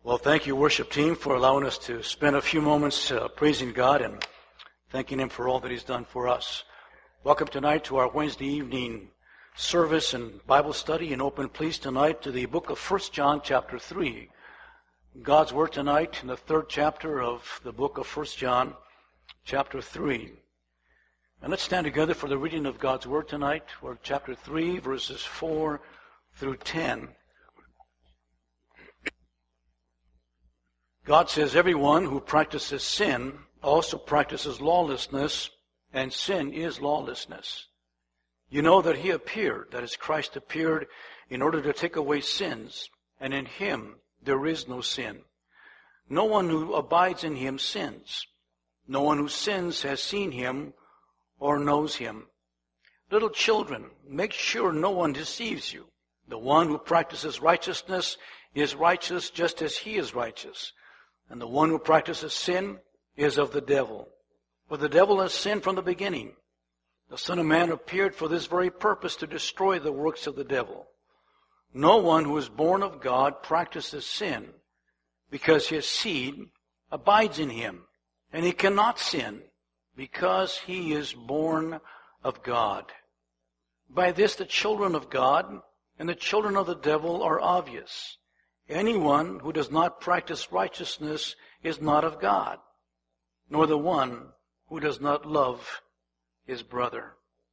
Well, thank you, worship team, for allowing us to spend a few moments praising God and thanking Him for all that He's done for us. Welcome tonight to our Wednesday evening service and Bible study, and open please tonight to the book of 1 John chapter 3. God's Word tonight in the third chapter of the book of 1 John chapter 3. And let's stand together for the reading of God's Word tonight, or chapter 3, verses 4 through 10. God says, everyone who practices sin also practices lawlessness, and sin is lawlessness. You know that He appeared, that is, Christ appeared, in order to take away sins, and in Him there is no sin. No one who abides in Him sins. No one who sins has seen Him or knows Him. Little children, make sure no one deceives you. The one who practices righteousness is righteous just as He is righteous. And the one who practices sin is of the devil. For the devil has sinned from the beginning. The Son of Man appeared for this very purpose, to destroy the works of the devil. No one who is born of God practices sin, because his seed abides in him. And he cannot sin, because he is born of God. By this the children of God and the children of the devil are obvious. Anyone who does not practice righteousness is not of God, nor the one who does not love his brother.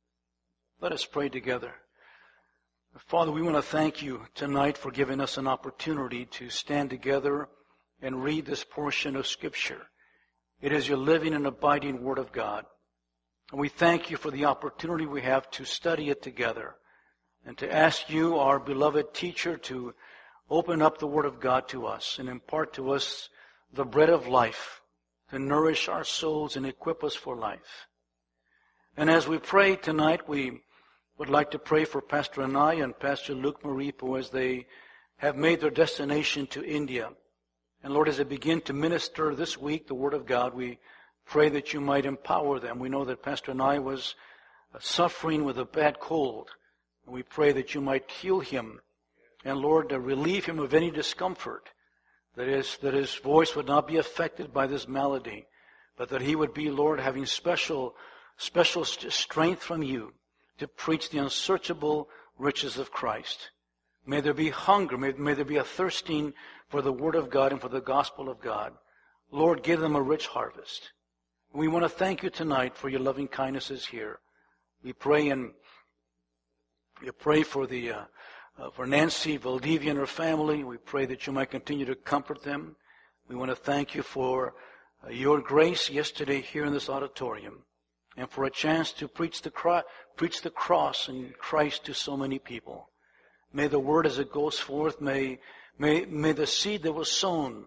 Let us pray together. Father, we want to thank you tonight for giving us an opportunity to stand together and read this portion of Scripture. It is your living and abiding Word of God. And we thank you for the opportunity we have to study it together and to ask you, our beloved teacher, to open up the Word of God to us and impart to us the bread of life to nourish our souls and equip us for life. And as we pray tonight, we would like to pray for Pastor Anai and Pastor Luke Maripo as they have made their destination to India. And Lord, as they begin to minister this week the Word of God, we pray that you might empower them. We know that Pastor Anai was suffering with a bad cold. And we pray that you might heal him. And Lord, relieve him of any discomfort, that his voice would not be affected by this malady, but that he would be, Lord, having special strength from you to preach the unsearchable riches of Christ. May there be hunger, may there be a thirsting for the Word of God and for the gospel of God. Lord, give them a rich harvest. We want to thank you tonight for your loving kindnesses here. We pray for Nancy Valdivia and her family. We pray that you might continue to comfort them. We want to thank you for your grace yesterday here in this auditorium, and for a chance to preach the cross and Christ to so many people. May the word as it goes forth, may the seed that was sown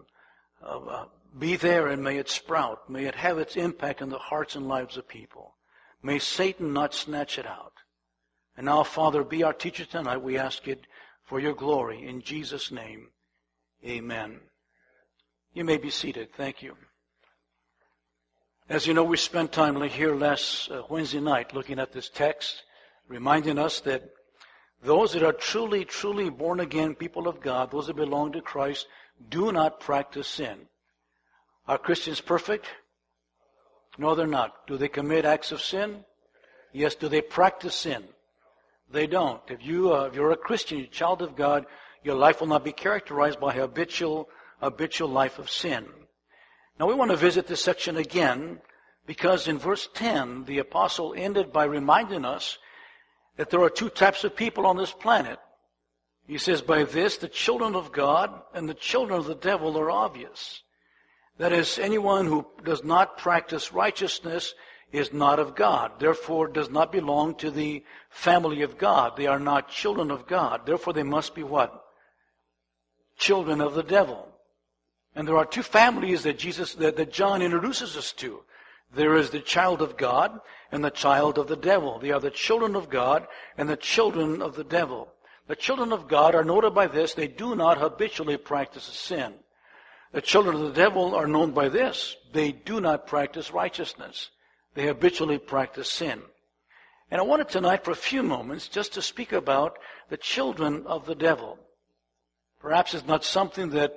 be there, and may it sprout. May it have its impact on the hearts and lives of people. May Satan not snatch it out. And now, Father, be our teacher tonight. We ask it for your glory. In Jesus' name, amen. You may be seated. Thank you. As you know, we spent time here last Wednesday night looking at this text, reminding us that those that are truly, truly born again people of God, those that belong to Christ, do not practice sin. Are Christians perfect? No, they're not. Do they commit acts of sin? Yes. Do they practice sin? They don't. If you're a Christian, you're a child of God, your life will not be characterized by habitual life of sin. Now we want to visit this section again, because in verse 10, the apostle ended by reminding us that there are two types of people on this planet. He says, by this, the children of God and the children of the devil are obvious. That is, anyone who does not practice righteousness is not of God, therefore does not belong to the family of God. They are not children of God. Therefore they must be what? Children of the devil. And there are two families that John introduces us to. There is the child of God and the child of the devil. They are the children of God and the children of the devil. The children of God are noted by this: they do not habitually practice sin. The children of the devil are known by this: they do not practice righteousness. They habitually practice sin. And I wanted tonight for a few moments just to speak about the children of the devil. Perhaps it's not something that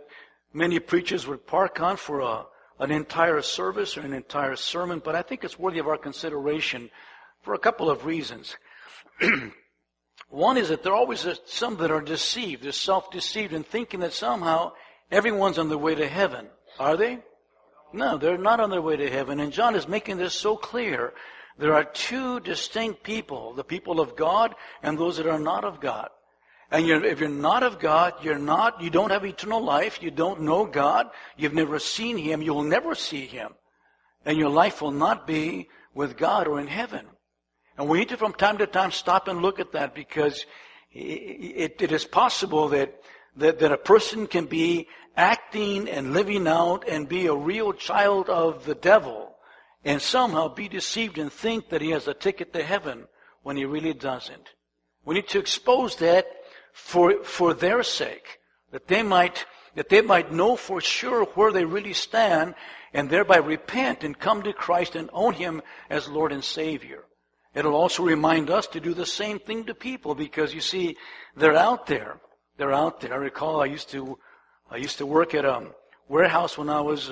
many preachers would park on for an entire service or an entire sermon, but I think it's worthy of our consideration for a couple of reasons. One is that there are always some that are deceived, they're self-deceived in thinking that somehow everyone's on their way to heaven. Are they? No, they're not on their way to heaven. And John is making this so clear. There are two distinct people, the people of God and those that are not of God. And if you're not of God, you don't have eternal life, you don't know God, you've never seen Him, you will never see Him. And your life will not be with God or in heaven. And we need to from time to time stop and look at that, because it is possible that a person can be acting and living out and be a real child of the devil and somehow be deceived and think that he has a ticket to heaven when he really doesn't. We need to expose that for their sake, that they might know for sure where they really stand and thereby repent and come to Christ and own Him as Lord and Savior. It'll also remind us to do the same thing to people, because you see, they're out there. They're out there. I recall I used to work at a warehouse when I was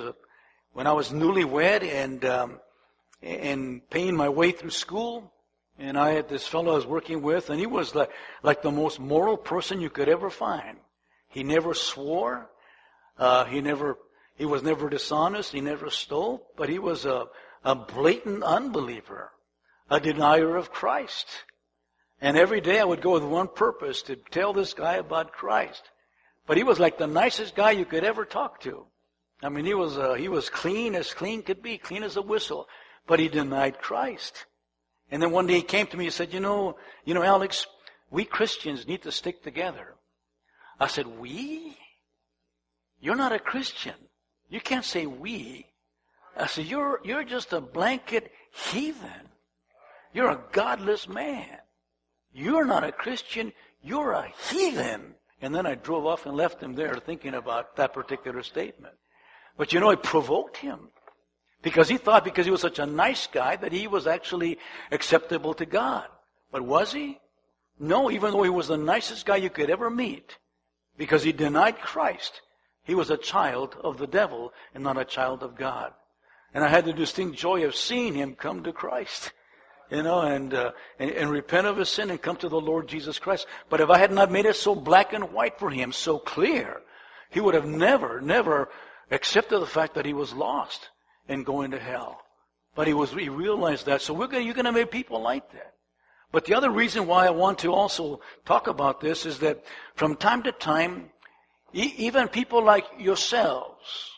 newlywed and paying my way through school. And I had this fellow I was working with, and he was like the most moral person you could ever find. He never swore. He was never dishonest. He never stole. But he was a blatant unbeliever, a denier of Christ. And every day I would go with one purpose, to tell this guy about Christ. But he was like the nicest guy you could ever talk to. I mean, he was clean as clean could be, clean as a whistle. But he denied Christ. And then one day he came to me and said, you know, Alex, we Christians need to stick together. I said, we? You're not a Christian. You can't say we. I said, you're just a blanket heathen. You're a godless man. You're not a Christian. You're a heathen. And then I drove off and left him there thinking about that particular statement. But it provoked him. Because he thought, because he was such a nice guy, that he was actually acceptable to God. But was he? No, even though he was the nicest guy you could ever meet, because he denied Christ, he was a child of the devil and not a child of God. And I had the distinct joy of seeing him come to Christ, and repent of his sin and come to the Lord Jesus Christ. But if I had not made it so black and white for him, so clear, he would have never accepted the fact that he was lost and going to hell. But he realized that. So you're going to make people like that. But the other reason why I want to also talk about this is that from time to time, even people like yourselves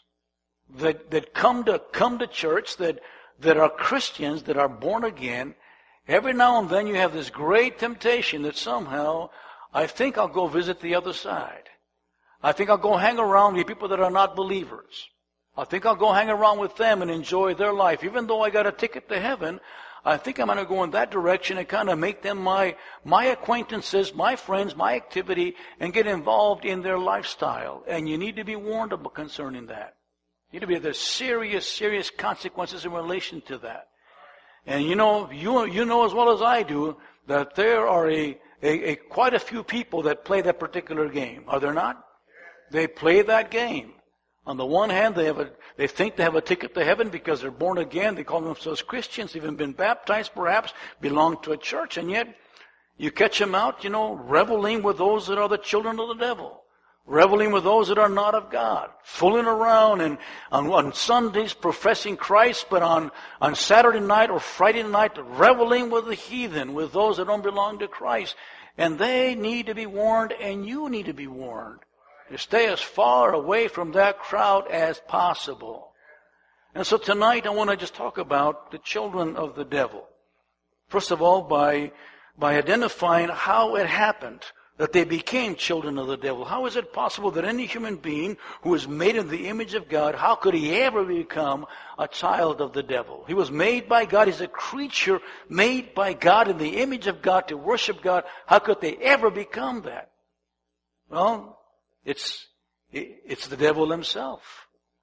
that come to church, that are Christians, that are born again, every now and then you have this great temptation that somehow, I think I'll go visit the other side. I think I'll go hang around with people that are not believers. I think I'll go hang around with them and enjoy their life. Even though I got a ticket to heaven, I think I'm going to go in that direction and kind of make them my acquaintances, my friends, my activity, and get involved in their lifestyle. And you need to be warned about concerning that. You need to be there's serious consequences in relation to that. And you know as well as I do that there are quite a few people that play that particular game. Are there not? They play that game. On the one hand, they think they have a ticket to heaven because they're born again. They call themselves Christians, even been baptized perhaps, belong to a church, and yet you catch them out, reveling with those that are the children of the devil, reveling with those that are not of God, fooling around and on Sundays professing Christ, but on Saturday night or Friday night reveling with the heathen, with those that don't belong to Christ. And they need to be warned, and you need to be warned. To stay as far away from that crowd as possible. And so tonight I want to just talk about the children of the devil. First of all, by identifying how it happened that they became children of the devil. How is it possible that any human being who is made in the image of God, how could he ever become a child of the devil? He was made by God. He's a creature made by God in the image of God to worship God. How could they ever become that? Well, it's the devil himself.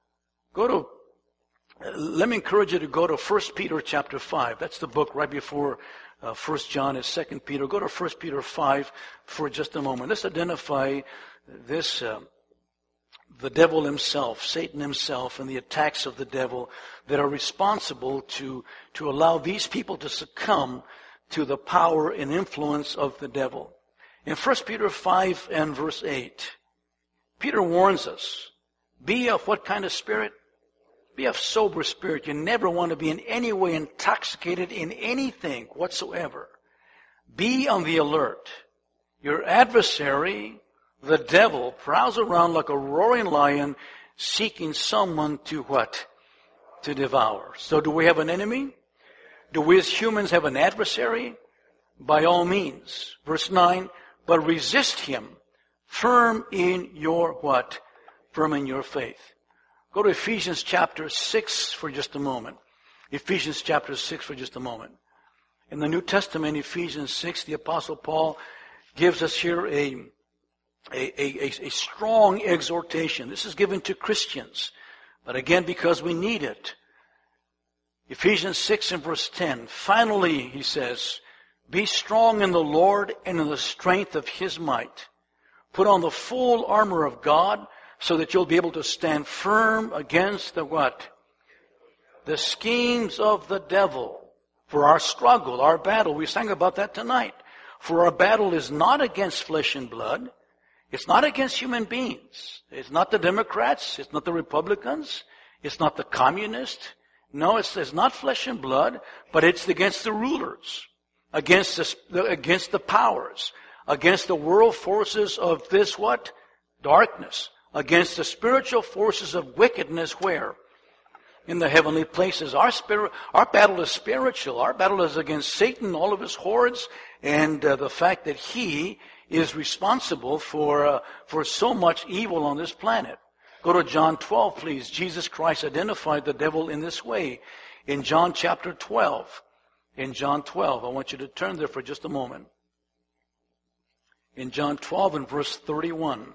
Let me encourage you to go to 1 Peter chapter 5. That's the book right before 1 John is 2 Peter. Go to 1 Peter 5 for just a moment. Let's identify this the devil himself, Satan himself, and the attacks of the devil that are responsible to allow these people to succumb to the power and influence of the devil. In 1 Peter 5 and verse 8, Peter warns us, be of what kind of spirit? Be of sober spirit. You never want to be in any way intoxicated in anything whatsoever. Be on the alert. Your adversary, the devil, prowls around like a roaring lion seeking someone to what? To devour. So do we have an enemy? Do we as humans have an adversary? By all means. Verse 9, but resist him, firm in your what? Firm in your faith. Go to Ephesians chapter 6 for just a moment. Ephesians chapter 6 for just a moment. In the New Testament, Ephesians 6, the Apostle Paul gives us here a strong exhortation. This is given to Christians, but again, because we need it. Ephesians 6 and verse 10. Finally, he says, be strong in the Lord and in the strength of His might. Put on the full armor of God so that you'll be able to stand firm against the what? The schemes of the devil. For our struggle, our battle, we sang about that tonight. For our battle is not against flesh and blood. It's not against human beings. It's not the Democrats. It's not the Republicans. It's not the communists. No, it's not flesh and blood, but it's against the rulers, against the powers, against the world forces of this what? Darkness, against the spiritual forces of wickedness where? In the heavenly places. Our battle is spiritual. Our battle is against Satan, all of his hordes, and the fact that he is responsible for so much evil on this planet. Go to John 12, please. Jesus Christ identified the devil in this way. In John chapter 12. In John 12. I want you to turn there for just a moment. In John 12 and verse 31.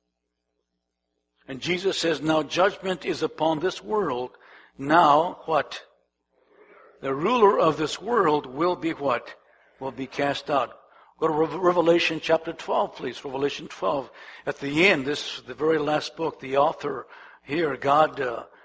And Jesus says, now judgment is upon this world. Now, what? The ruler of this world will be what? Will be cast out. Go to Revelation chapter 12, please. Revelation 12. At the end, the very last book, the author here, God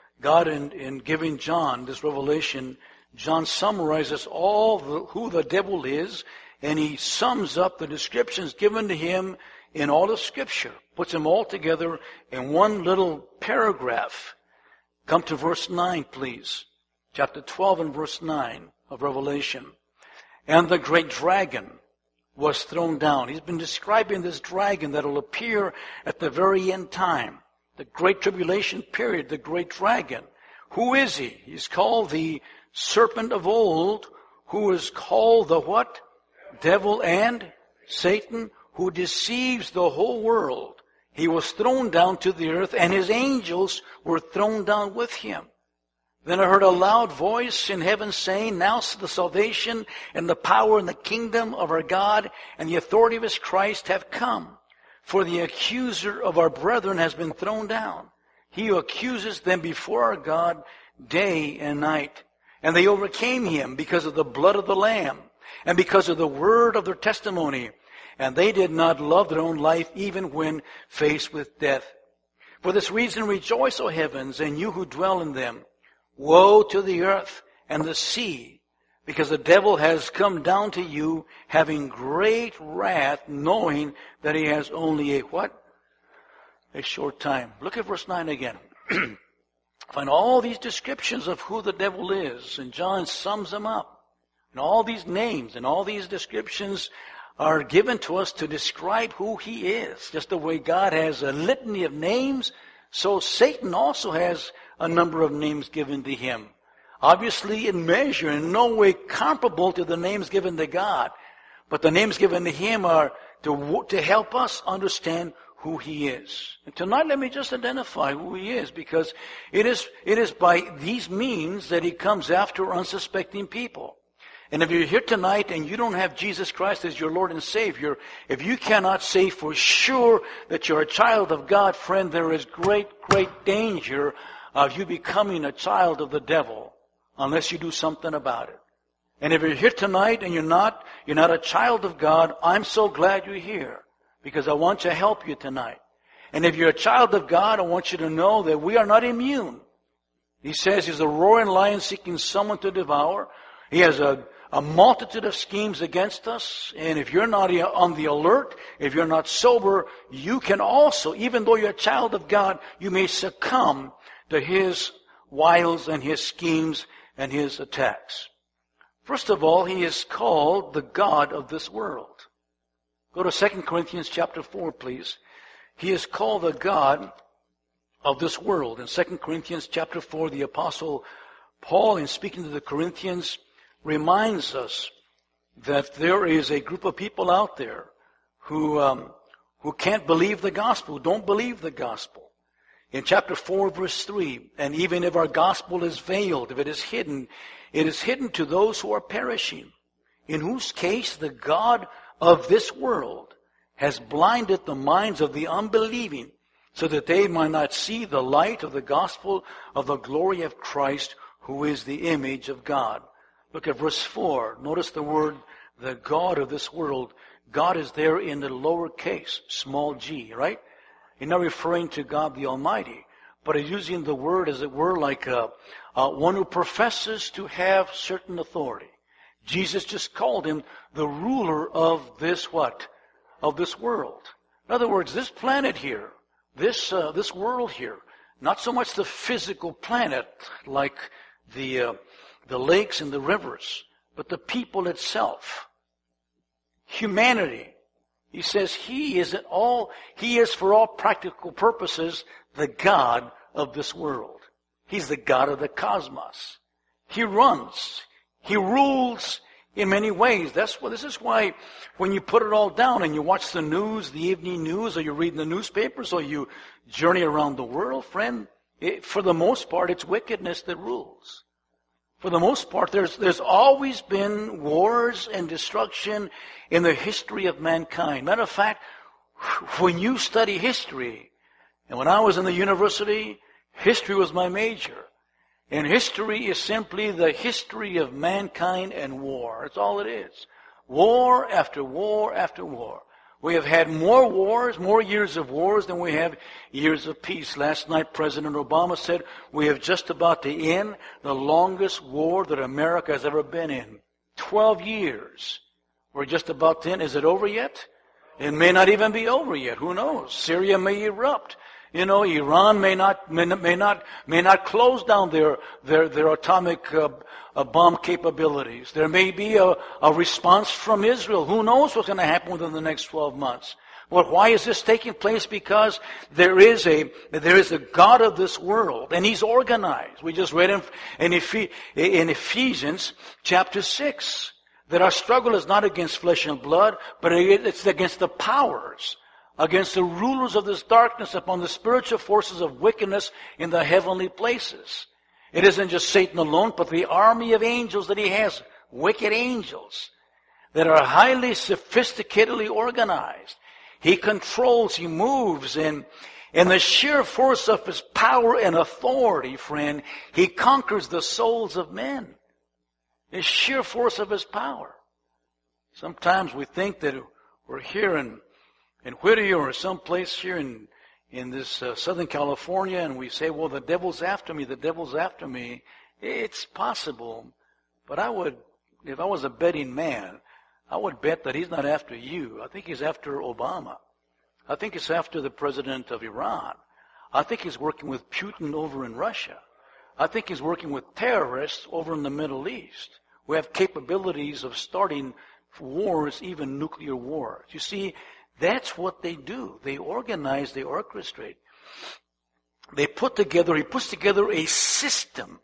in giving John this revelation, John summarizes who the devil is, and he sums up the descriptions given to him in all of Scripture. Puts them all together in one little paragraph. Come to verse 9, please. Chapter 12 and verse 9 of Revelation. And the great dragon was thrown down. He's been describing this dragon that will appear at the very end time. The great tribulation period, the great dragon. Who is he? He's called the serpent of old, who is called the what? Devil and Satan, who deceives the whole world. He was thrown down to the earth, and his angels were thrown down with him. Then I heard a loud voice in heaven saying, now the salvation and the power and the kingdom of our God and the authority of His Christ have come. For the accuser of our brethren has been thrown down. He who accuses them before our God day and night. And they overcame him because of the blood of the Lamb and because of the word of their testimony. And they did not love their own life even when faced with death. For this reason rejoice, O heavens, and you who dwell in them. Woe to the earth and the sea, because the devil has come down to you, having great wrath, knowing that he has only a what? A short time. Look at verse 9 again. Find all these descriptions of who the devil is, and John sums them up. And all these names and all these descriptions are given to us to describe who he is. Just the way God has a litany of names, so Satan also has a number of names given to him. Obviously in measure, in no way comparable to the names given to God. But the names given to him are to help us understand who he is. And tonight let me just identify who he is, because it is by these means that he comes after unsuspecting people. And if you're here tonight and you don't have Jesus Christ as your Lord and Savior, if you cannot say for sure that you're a child of God, friend, there is great, great danger of you becoming a child of the devil unless you do something about it. And if you're here tonight and you're not a child of God, I'm so glad you're here, because I want to help you tonight. And if you're a child of God, I want you to know that we are not immune. He says he's a roaring lion seeking someone to devour. He has a multitude of schemes against us. And if you're not on the alert, if you're not sober, you can also, even though you're a child of God, you may succumb to his wiles and his schemes and his attacks. First of all, he is called the God of this world. Go to 2 Corinthians chapter 4, please. He is called the God of this world. In 2 Corinthians chapter 4, the Apostle Paul, in speaking to the Corinthians, reminds us that there is a group of people out there who can't believe the gospel, who don't believe the gospel. In chapter 4, verse 3, and even if our gospel is veiled, if it is hidden to those who are perishing, in whose case the God of this world has blinded the minds of the unbelieving, so that they might not see the light of the gospel of the glory of Christ, who is the image of God. Look at verse 4. Notice the word, the God of this world. God is there in the lowercase, small g, right? He's not referring to God the Almighty, but he's using the word, as it were, like one who professes to have certain authority. Jesus just called him the ruler of this what? Of this world. In other words, this planet here, this world here, not so much the physical planet like the lakes and the rivers, but the people itself. Humanity. He says he is for all practical purposes the God of this world. He's the God of the cosmos. He runs. He rules in many ways. This is why when you put it all down and you watch the news, the evening news, or you read the newspapers, or you journey around the world, friend, for the most part, it's wickedness that rules. For the most part, there's always been wars and destruction in the history of mankind. Matter of fact, when you study history, and when I was in the university, history was my major. And history is simply the history of mankind and war. That's all it is. War after war after war. We have had more wars, more years of wars than we have years of peace. Last night, President Obama said we have just about to end the longest war that America has ever been in. 12 years. We're just about to end. Is it over yet? It may not even be over yet. Who knows? Syria may erupt. You know, Iran may not close down their atomic bomb capabilities. There may be a response from Israel. Who knows what's going to happen within the next 12 months? Well, why is this taking place? Because there is a God of this world, and he's organized. We just read in Ephesians chapter 6 that our struggle is not against flesh and blood, but it's against the powers, against the rulers of this darkness, upon the spiritual forces of wickedness in the heavenly places. It isn't just Satan alone, but the army of angels that he has, wicked angels, that are highly sophisticatedly organized. He controls, he moves, and in the sheer force of his power and authority, friend, he conquers the souls of men. The sheer force of his power. Sometimes we think that we're here in Whittier or someplace here in this Southern California, and we say, well, the devil's after me, the devil's after me. It's possible, but if I was a betting man, I would bet that he's not after you. I think he's after Obama. I think he's after the president of Iran. I think he's working with Putin over in Russia. I think he's working with terrorists over in the Middle East. We have capabilities of starting wars, even nuclear wars. You see, that's what they do. They organize, they orchestrate. He puts together a system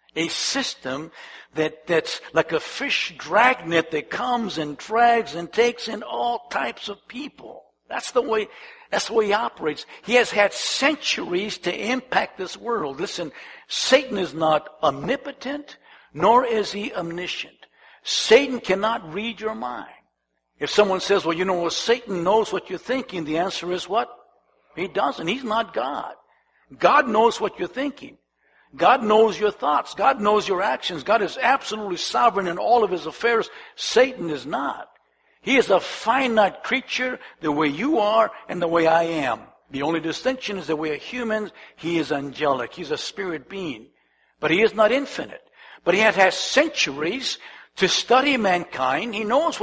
that's like a fish dragnet that comes and drags and takes in all types of people. That's the way he operates. He has had centuries to impact this world. Listen, Satan is not omnipotent, nor is he omniscient. Satan cannot read your mind. If someone says, well, Satan knows what you're thinking, the answer is what? He doesn't. He's not God. God knows what you're thinking. God knows your thoughts. God knows your actions. God is absolutely sovereign in all of his affairs. Satan is not. He is a finite creature the way you are and the way I am. The only distinction is that we are humans. He is angelic. He's a spirit being. But he is not infinite. But he has had centuries to study mankind. He knows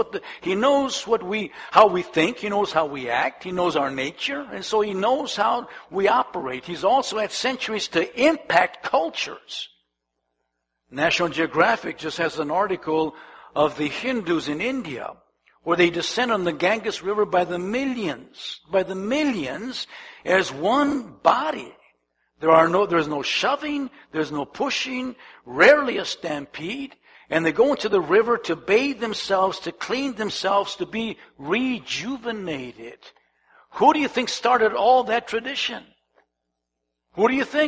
how we think. He knows how we act. He knows our nature. And so he knows how we operate. He's also had centuries to impact cultures. National Geographic just has an article of the Hindus in India, where they descend on the Ganges River by the millions as one body. There's no shoving, there's no pushing, rarely a stampede, and they go into the river to bathe themselves, to clean themselves, to be rejuvenated. Who do you think started all that tradition? Who do you think?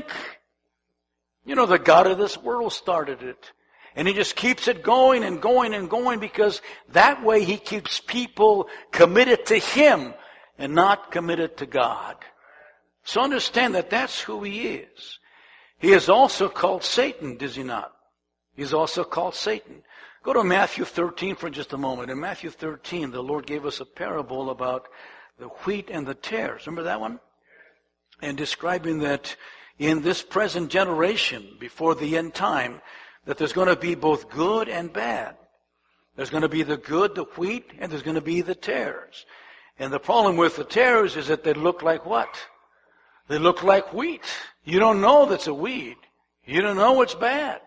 The God of this world started it. And he just keeps it going and going and going, because that way he keeps people committed to him and not committed to God. So understand that that's who he is. He is also called Satan, is he not? He's also called Satan. Go to Matthew 13 for just a moment. In Matthew 13, the Lord gave us a parable about the wheat and the tares. Remember that one? And describing that in this present generation, before the end time, that there's going to be both good and bad. There's going to be the good, the wheat, and there's going to be the tares. And the problem with the tares is that they look like what? They look like wheat. You don't know that's a weed. You don't know it's bad.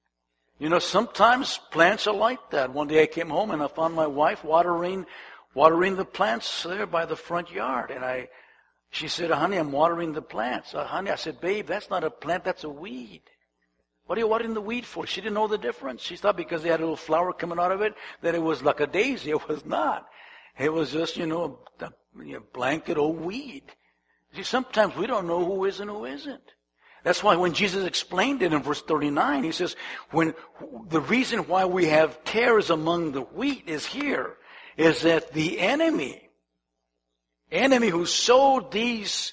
Sometimes plants are like that. One day I came home and I found my wife watering the plants there by the front yard. And she said, honey, I'm watering the plants. Honey, I said, babe, that's not a plant, that's a weed. What are you watering the weed for? She didn't know the difference. She thought because they had a little flower coming out of it that it was like a daisy. It was not. It was just, a blanket old weed. See, sometimes we don't know who is and who isn't. That's why when Jesus explained it in verse 39, he says, when the reason why we have tares among the wheat is that the enemy who sowed these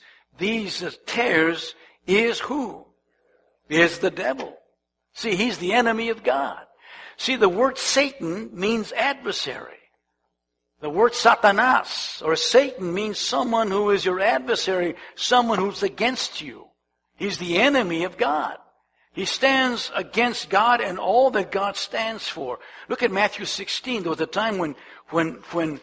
tares is who? Is the devil. See, he's the enemy of God. See, the word Satan means adversary. The word Satanas or Satan means someone who is your adversary, someone who's against you. He's the enemy of God. He stands against God and all that God stands for. Look at Matthew 16. There was a time when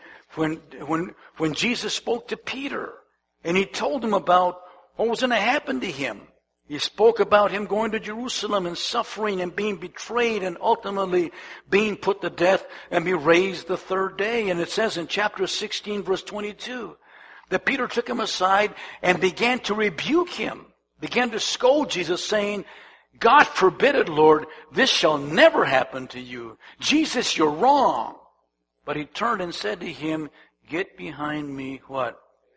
Jesus spoke to Peter and he told him about what was going to happen to him. He spoke about him going to Jerusalem and suffering and being betrayed and ultimately being put to death and be raised the third day. And it says in chapter 16, verse 22, that Peter took him aside and began to rebuke him, began to scold Jesus, saying, God forbid it, Lord, this shall never happen to you. Jesus, you're wrong. But he turned and said to him, get behind me, what?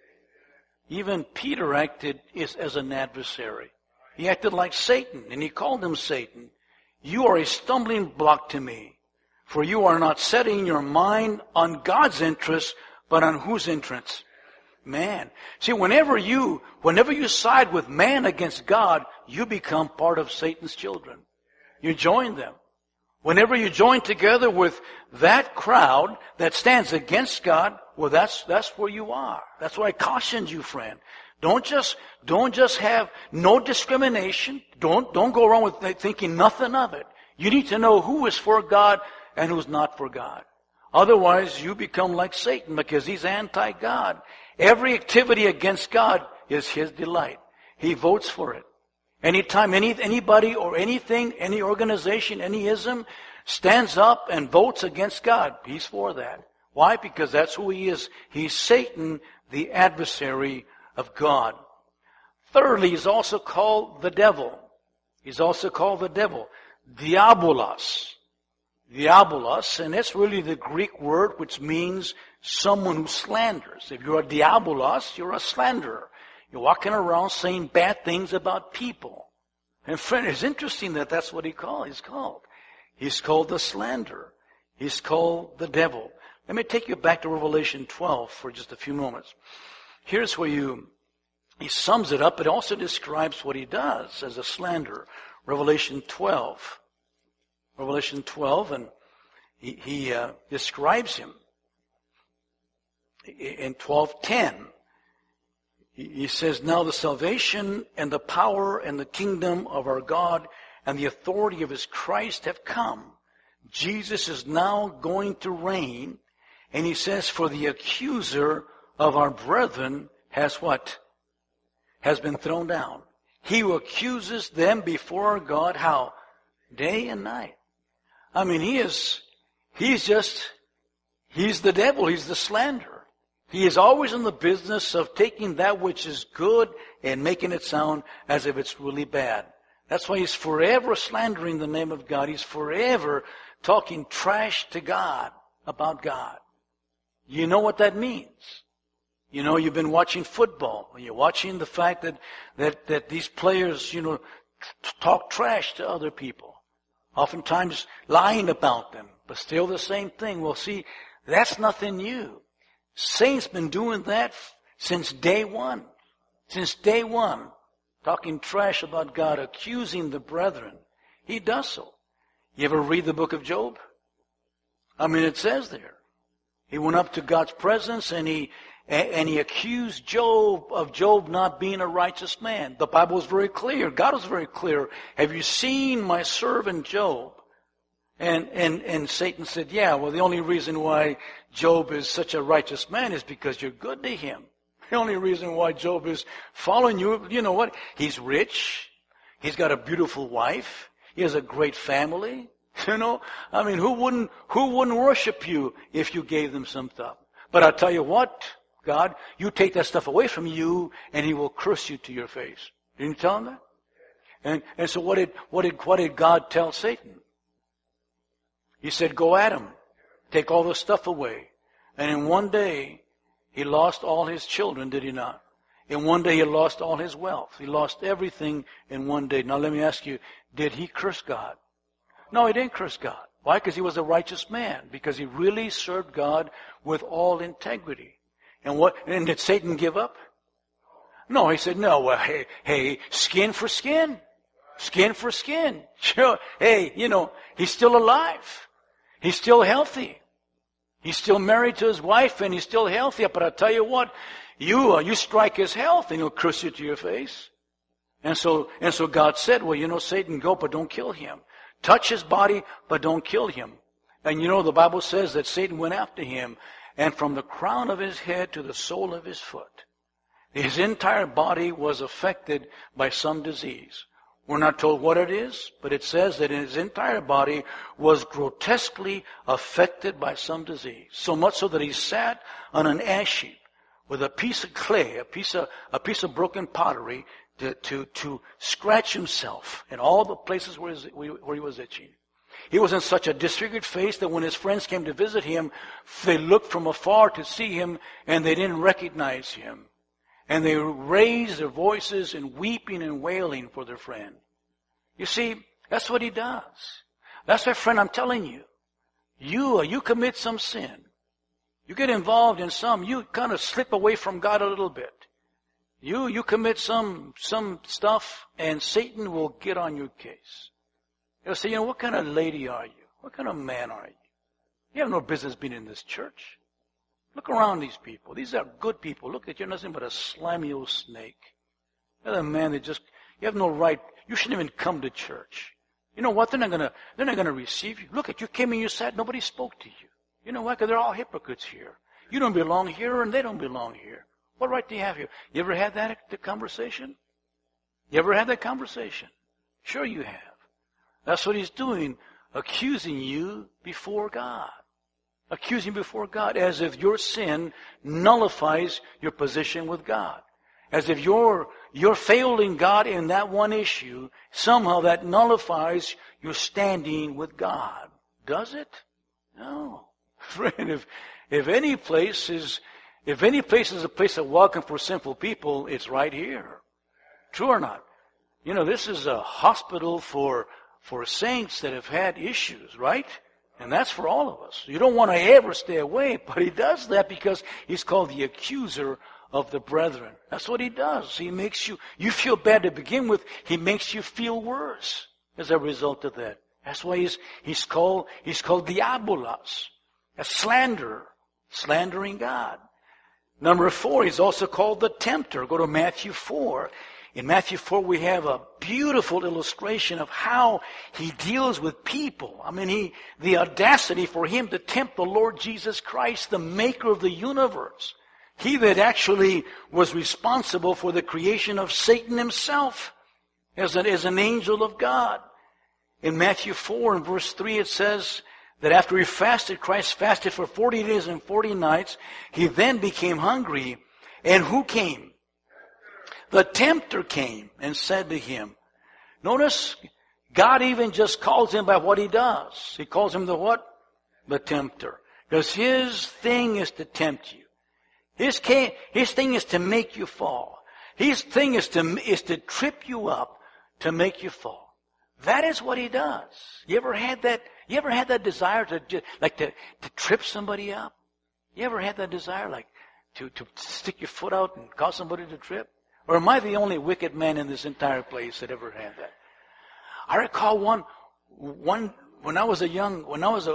Even Peter acted as an adversary. He acted like Satan, and he called him Satan. You are a stumbling block to me, for you are not setting your mind on God's interests, but on whose interests? Man. See, whenever you side with man against God, you become part of Satan's children. You join them. Whenever you join together with that crowd that stands against God, well, that's where you are. That's why I cautioned you, friend. Don't just have no discrimination. Don't go around with thinking nothing of it. You need to know who is for God and who's not for God. Otherwise, you become like Satan because he's anti-God. Every activity against God is his delight. He votes for it. Anytime anybody or anything, any organization, any ism stands up and votes against God, he's for that. Why? Because that's who he is. He's Satan, the adversary of God. Thirdly, he's also called the devil. He's also called the devil. Diabolos. Diabolos, and that's really the Greek word which means someone who slanders. If you're a diabolos, you're a slanderer. You're walking around saying bad things about people. And friend, it's interesting that that's what he's called. He's called the slanderer. He's called the devil. Let me take you back to Revelation 12 for just a few moments. Here's where he sums it up, but also describes what he does as a slanderer. Revelation 12. Revelation 12, and he describes him. In 12:10, He says, now the salvation and the power and the kingdom of our God and the authority of his Christ have come. Jesus is now going to reign. And he says, for the accuser of our brethren has what? Has been thrown down. He who accuses them before our God, how? Day and night. I mean, he's the devil. He's the slanderer. He is always in the business of taking that which is good and making it sound as if it's really bad. That's why he's forever slandering the name of God. He's forever talking trash to God about God. You know what that means. You know, you've been watching football. You're watching the fact that these players, talk trash to other people. Oftentimes lying about them, but still the same thing. Well, see, that's nothing new. Saints been doing that since day one. Since day one. Talking trash about God, accusing the brethren. He does so. You ever read the book of Job? I mean, it says there. He went up to God's presence and he accused Job of Job not being a righteous man. The Bible is very clear. God is very clear. Have you seen my servant Job? And Satan said, yeah, well, the only reason why Job is such a righteous man is because you're good to him. The only reason why Job is following you, you know what? He's rich. He's got a beautiful wife. He has a great family. I mean, who wouldn't worship you if you gave them some stuff? But I'll tell you what, God, you take that stuff away from you and he will curse you to your face. Didn't you tell him that? And so what did God tell Satan? He said, go at him. Take all the stuff away. And in one day, he lost all his children, did he not? In one day, he lost all his wealth. He lost everything in one day. Now let me ask you, did he curse God? No, he didn't curse God. Why? Because he was a righteous man. Because he really served God with all integrity. And did Satan give up? No, he said, no, well, hey, skin for skin. Skin for skin. Sure. Hey, he's still alive. He's still healthy. He's still married to his wife and he's still healthy. But I'll tell you what, you strike his health and he'll curse you to your face. And so God said, well, Satan, go, but don't kill him. Touch his body, but don't kill him. And the Bible says that Satan went after him, and from the crown of his head to the sole of his foot, his entire body was affected by some disease. We're not told what it is, but it says that his entire body was grotesquely affected by some disease. So much so that he sat on an ash heap with a piece of clay, a piece of broken pottery to scratch himself in all the places where he was itching. He was in such a disfigured face that when his friends came to visit him, they looked from afar to see him and they didn't recognize him. And they raised their voices in weeping and wailing for their friend. You see, that's what he does. That's why, friend, I'm telling you. You commit some sin. You get involved in you kind of slip away from God a little bit. You commit some stuff and Satan will get on your case. He'll say, what kind of lady are you? What kind of man are you? You have no business being in this church. Look around these people. These are good people. Look at you, nothing but a slimy old snake. You're the man that you have no right. You shouldn't even come to church. You know what? They're not gonna receive you. Look at you came and you sat, nobody spoke to you. You know why? Because they're all hypocrites here. You don't belong here and they don't belong here. What right do you have here? You ever had that conversation? You ever had that conversation? Sure you have. That's what he's doing, accusing you before God. Accusing before God as if your sin nullifies your position with God. As if you're failing God in that one issue, somehow that nullifies your standing with God. Does it? No. Friend, if any place is a place of welcome for sinful people, it's right here. True or not? This is a hospital for saints that have had issues, right? And that's for all of us. You don't want to ever stay away, but he does that because he's called the accuser of the brethren. That's what he does. He makes you feel bad to begin with. He makes you feel worse as a result of that. That's why he's called diabolos, a slanderer, slandering God. Number 4, he's also called the tempter. Go to Matthew 4. In Matthew 4, we have a beautiful illustration of how he deals with people. I mean, the audacity for him to tempt the Lord Jesus Christ, the maker of the universe. He that actually was responsible for the creation of Satan himself as an angel of God. In Matthew 4 and verse 3, it says that after he fasted, Christ fasted for 40 days and 40 nights. He then became hungry. And who came? The tempter came and said to him. Notice, God even just calls him by what he does. He calls him the what? The tempter. Because his thing is to tempt you. His thing is to make you fall. His thing is to trip you up, to make you fall. That is what he does. You ever had that desire to trip somebody up? You ever had that desire to stick your foot out and cause somebody to trip? Or am I the only wicked man in this entire place that ever had that? I recall one when I was a young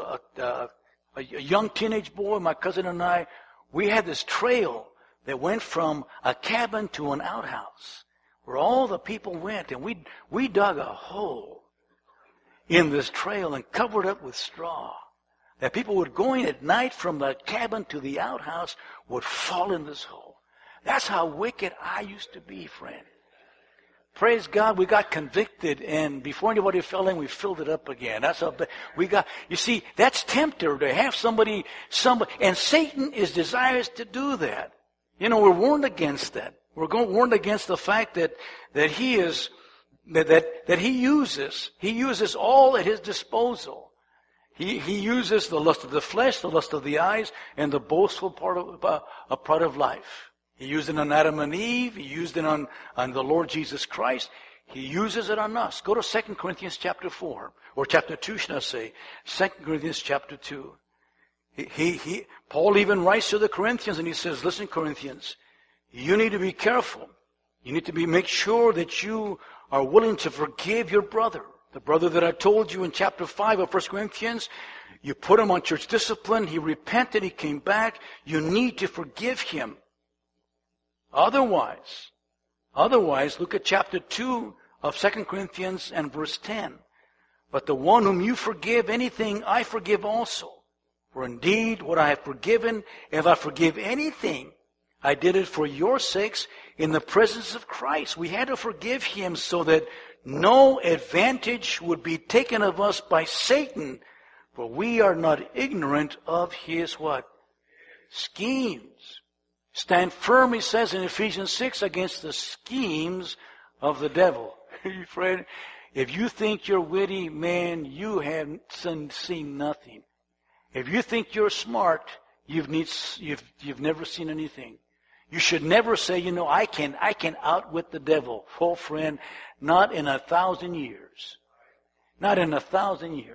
teenage boy, my cousin and I, we had this trail that went from a cabin to an outhouse where all the people went, and we dug a hole in this trail and covered it with straw. That people would go in at night from the cabin to the outhouse would fall in this hole. That's how wicked I used to be, friend. Praise God, we got convicted, and before anybody fell in, we filled it up again. That's how we got. You see, that's tempter to have somebody, and Satan is desirous to do that. You know, we're warned against that. We're warned against the fact that he is that he uses all at his disposal. He uses the lust of the flesh, the lust of the eyes, and the boastful part of life. He used it on Adam and Eve. He used it on the Lord Jesus Christ. He uses it on us. Go to 2 Corinthians chapter 4, or chapter 2, should I say. 2 Corinthians chapter 2. Paul even writes to the Corinthians, and he says, listen, Corinthians, you need to be careful. You need to make sure that you are willing to forgive your brother. The brother that I told you in chapter 5 of 1 Corinthians, you put him on church discipline. He repented. He came back. You need to forgive him. Otherwise, look at chapter 2 of 2 Corinthians and verse 10. But the one whom you forgive anything, I forgive also. For indeed, what I have forgiven, if I forgive anything, I did it for your sakes in the presence of Christ. We had to forgive him so that no advantage would be taken of us by Satan. For we are not ignorant of his what? Schemes. Stand firm, he says in Ephesians 6, against the schemes of the devil. Friend, if you think you're witty, man, you have seen nothing. If you think you're smart, you've never seen anything. You should never say, I can outwit the devil. Oh, friend, not in 1,000 years. Not in 1,000 years.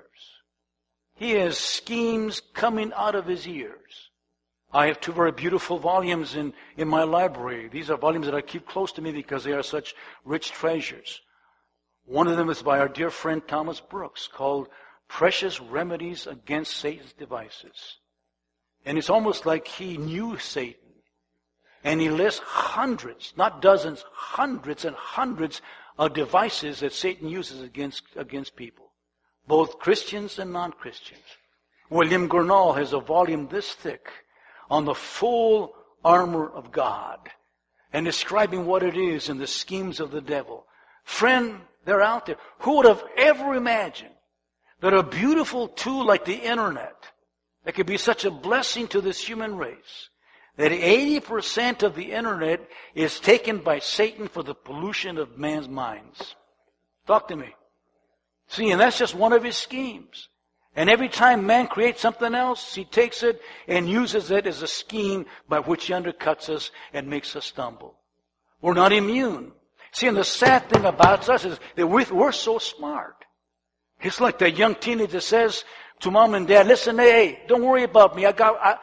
He has schemes coming out of his ears. I have 2 very beautiful volumes in my library. These are volumes that I keep close to me because they are such rich treasures. One of them is by our dear friend Thomas Brooks, called Precious Remedies Against Satan's Devices. And it's almost like he knew Satan. And he lists hundreds, not dozens, hundreds and hundreds of devices that Satan uses against people. Both Christians and non-Christians. William Gurnall has a volume this thick on the full armor of God and describing what it is and the schemes of the devil. Friend, they're out there. Who would have ever imagined that a beautiful tool like the internet that could be such a blessing to this human race, that 80% of the internet is taken by Satan for the pollution of man's minds? Talk to me. See, and that's just one of his schemes. And every time man creates something else, he takes it and uses it as a scheme by which he undercuts us and makes us stumble. We're not immune. See, and the sad thing about us is that we're so smart. It's like that young teenager says to mom and dad, listen, hey, don't worry about me.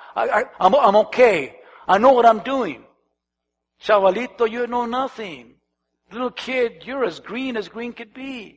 I'm okay. I know what I'm doing. Chavalito, you know nothing. Little kid, you're as green could be.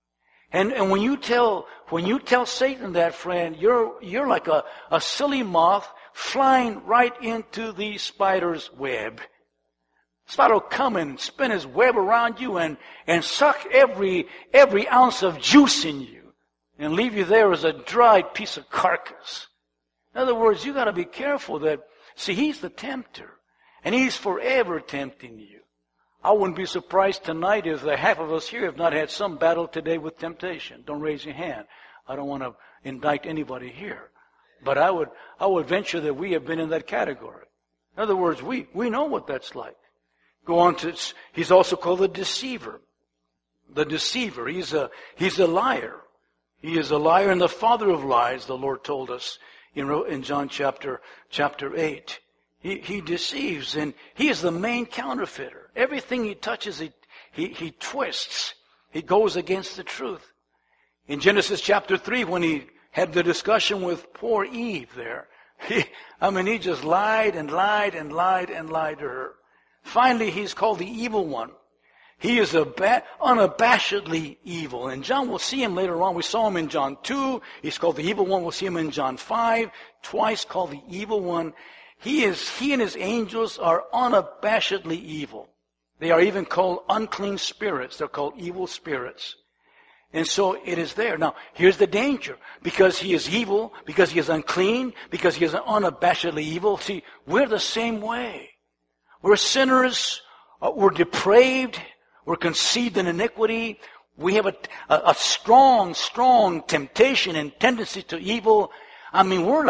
And when you tell Satan that, friend, you're like a silly moth flying right into the spider's web. Spider will come and spin his web around you and suck every ounce of juice in you and leave you there as a dried piece of carcass. In other words, you got to be careful that, see, he's the tempter, and he's forever tempting you. I wouldn't be surprised tonight if the half of us here have not had some battle today with temptation. Don't raise your hand. I don't want to indict anybody here. But I would venture that we have been in that category. In other words, we know what that's like. Go on to, he's also called the deceiver. The deceiver. He's a liar. He is a liar and the father of lies, the Lord told us in John chapter 8. He deceives, and he is the main counterfeiter. Everything he touches, he twists. He goes against the truth. In Genesis chapter 3, when he had the discussion with poor Eve there, he just lied and lied and lied and lied to her. Finally, he's called the evil one. He is unabashedly evil. And John will see him later on. We saw him in John 2. He's called the evil one. We'll see him in John 5. Twice called the evil one. He and his angels are unabashedly evil. They are even called unclean spirits. They're called evil spirits. And so it is there. Now, here's the danger. Because he is evil, because he is unclean, because he is unabashedly evil. See, we're the same way. We're sinners. We're depraved. We're conceived in iniquity. We have a strong temptation and tendency to evil. I mean, we're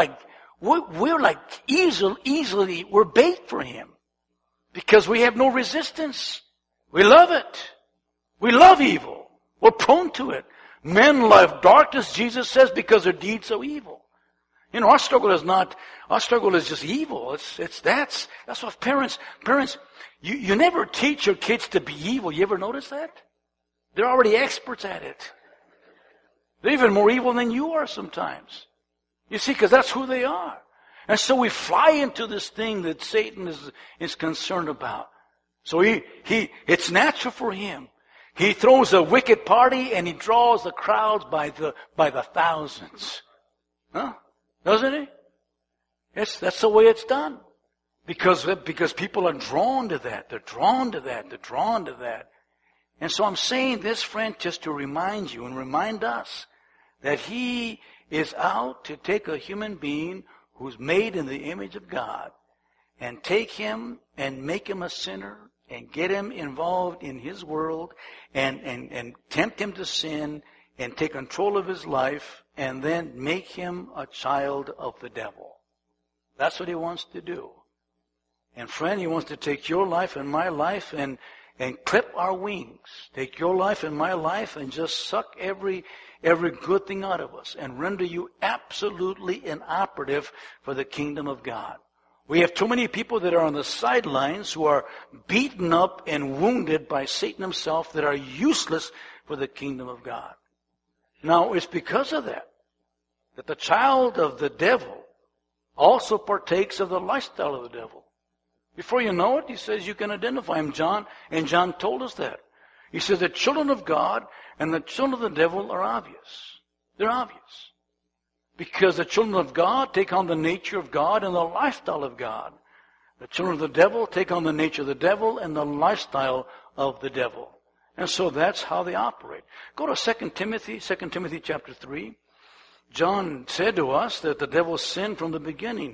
easily, we're bait for him. Because we have no resistance. We love it. We love evil. We're prone to it. Men love darkness, Jesus says, because their deeds are evil. You know, our struggle is just evil. That's what parents, you never teach your kids to be evil. You ever notice that? They're already experts at it. They're even more evil than you are sometimes. You see, because that's who they are. And so we fly into this thing that Satan is concerned about. So it's natural for him. He throws a wicked party and he draws the crowds by the thousands. Huh? Doesn't he? That's the way it's done. Because people are drawn to that. They're drawn to that. They're drawn to that. And so I'm saying this, friend, just to remind you and remind us that he is out to take a human being who's made in the image of God and take him and make him a sinner and get him involved in his world and tempt him to sin and take control of his life and then make him a child of the devil. That's what he wants to do. And friend, he wants to take your life and my life and clip our wings. Take your life and my life and just suck every good thing out of us and render you absolutely inoperative for the kingdom of God. We have too many people that are on the sidelines who are beaten up and wounded by Satan himself that are useless for the kingdom of God. Now, it's because of that the child of the devil also partakes of the lifestyle of the devil. Before you know it, he says you can identify him, John, and John told us that. He says the children of God and the children of the devil are obvious. They're obvious. Because the children of God take on the nature of God and the lifestyle of God. The children of the devil take on the nature of the devil and the lifestyle of the devil. And so that's how they operate. Go to 2 Timothy chapter 3. John said to us that the devil sinned from the beginning.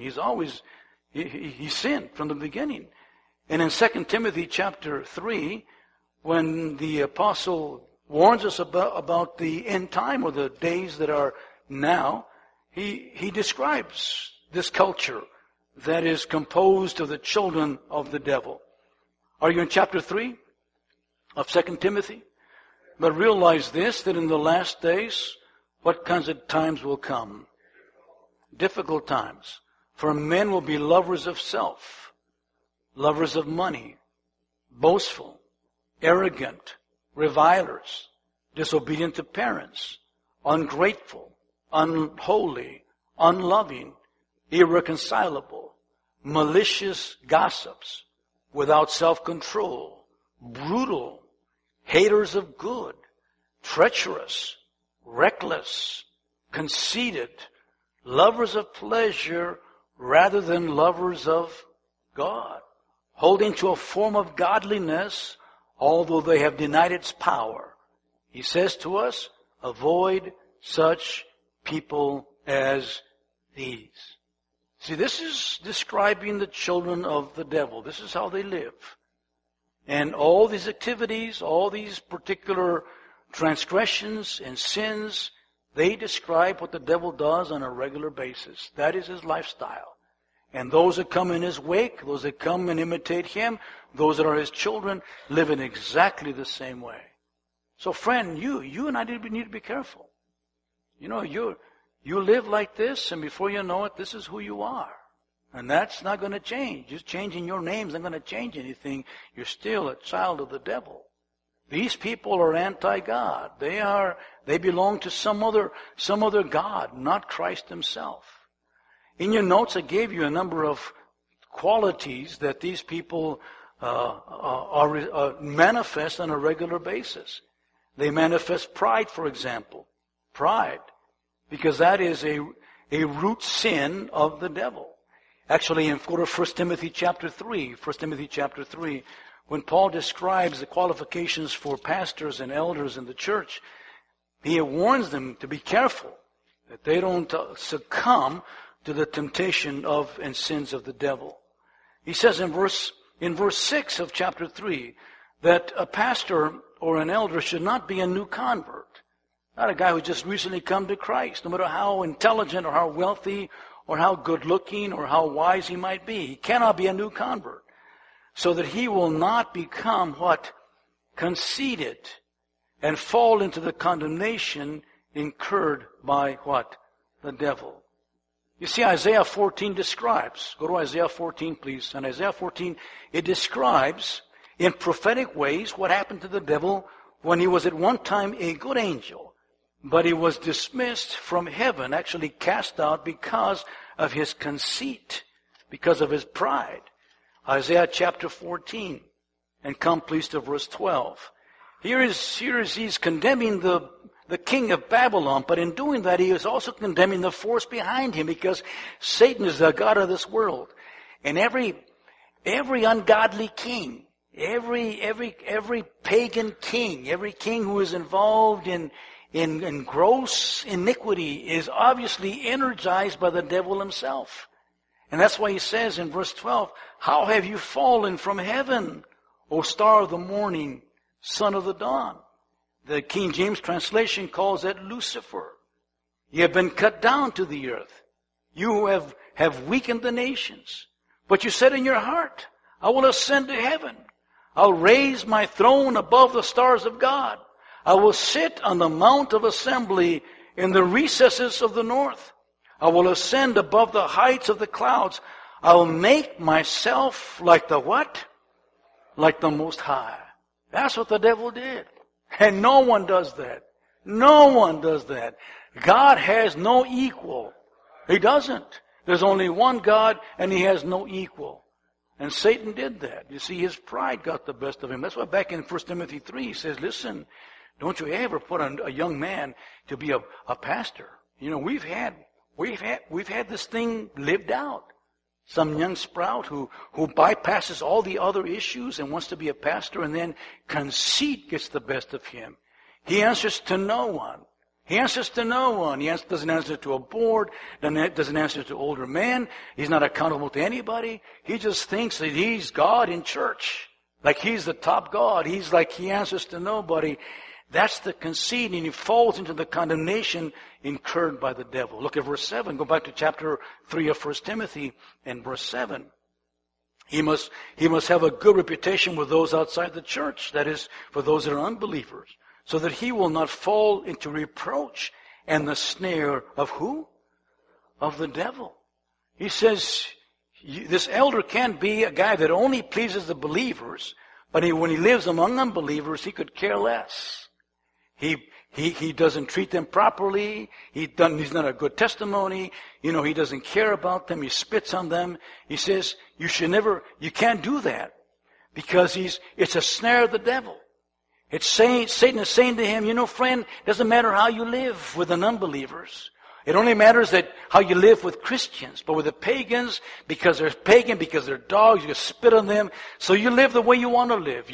He sinned from the beginning. And in 2 Timothy chapter 3, when the apostle warns us about the end time or the days that are now, he describes this culture that is composed of the children of the devil. Are you in chapter 3 of 2 Timothy? But realize this, that in the last days, what kinds of times will come? Difficult times. For men will be lovers of self, lovers of money, boastful, arrogant, revilers, disobedient to parents, ungrateful, unholy, unloving, irreconcilable, malicious gossips, without self-control, brutal, haters of good, treacherous, reckless, conceited, lovers of pleasure rather than lovers of God, holding to a form of godliness, although they have denied its power. He says to us, avoid such people as these. See, this is describing the children of the devil. This is how they live. And all these activities, all these particular transgressions and sins, they describe what the devil does on a regular basis. That is his lifestyle. And those that come in his wake, those that come and imitate him, those that are his children, live in exactly the same way. So friend, you and I need to be careful. You know, you live like this, and before you know it, this is who you are. And that's not going to change. Just changing your name's not going to change anything. You're still a child of the devil. These people are anti-God. They belong to some other God, not Christ himself. In your notes, I gave you a number of qualities that these people manifest on a regular basis. They manifest pride, for example. Pride. Because that is a root sin of the devil. Actually, go to 1 Timothy chapter 3. 1 Timothy chapter 3. When Paul describes the qualifications for pastors and elders in the church, he warns them to be careful that they don't succumb to the temptation of and sins of the devil. He says in verse 6 of chapter 3 that a pastor or an elder should not be a new convert. Not a guy who just recently come to Christ, no matter how intelligent or how wealthy or how good looking or how wise he might be. He cannot be a new convert. So that he will not become what? Conceited and fall into the condemnation incurred by what? The devil. You see, Isaiah 14 describes, go to Isaiah 14 please, and Isaiah 14, it describes in prophetic ways what happened to the devil when he was at one time a good angel, but he was dismissed from heaven, actually cast out because of his conceit, because of his pride. Isaiah chapter 14, and come please to verse 12. Here he's condemning the king of Babylon, but in doing that he is also condemning the force behind him, because Satan is the god of this world. And every ungodly king, every pagan king, every king who is involved in gross iniquity is obviously energized by the devil himself. And that's why he says in verse 12, how have you fallen from heaven, O star of the morning, son of the dawn? The King James translation calls that Lucifer. You have been cut down to the earth. You have weakened the nations. But you said in your heart, I will ascend to heaven. I'll raise my throne above the stars of God. I will sit on the mount of assembly in the recesses of the north. I will ascend above the heights of the clouds. I will make myself like the what? Like the Most High. That's what the devil did. And no one does that. No one does that. God has no equal. He doesn't. There's only one God and he has no equal. And Satan did that. You see, his pride got the best of him. That's why back in 1 Timothy 3 he says, listen, don't you ever put a young man to be a pastor. You know, we've had this thing lived out. Some young sprout who bypasses all the other issues and wants to be a pastor, and then conceit gets the best of him. He answers to no one. He answers to no one. He doesn't answer to a board, doesn't answer to older men. He's not accountable to anybody. He just thinks that he's God in church. Like he's the top God. He's like he answers to nobody. That's the conceit, and he falls into the condemnation incurred by the devil. Look at verse 7. Go back to chapter 3 of 1 Timothy and verse 7. He must have a good reputation with those outside the church, that is, for those that are unbelievers, so that he will not fall into reproach and the snare of who? Of the devil. He says, this elder can't be a guy that only pleases the believers, but when he lives among unbelievers, he could care less. He doesn't treat them properly. He's not a good testimony. You know, he doesn't care about them. He spits on them. He says, you can't do that, because it's a snare of the devil. Satan is saying to him, you know, friend, it doesn't matter how you live with the unbelievers. It only matters that how you live with Christians. But with the pagans, because they're pagan, because they're dogs, you spit on them. So you live the way you want to live.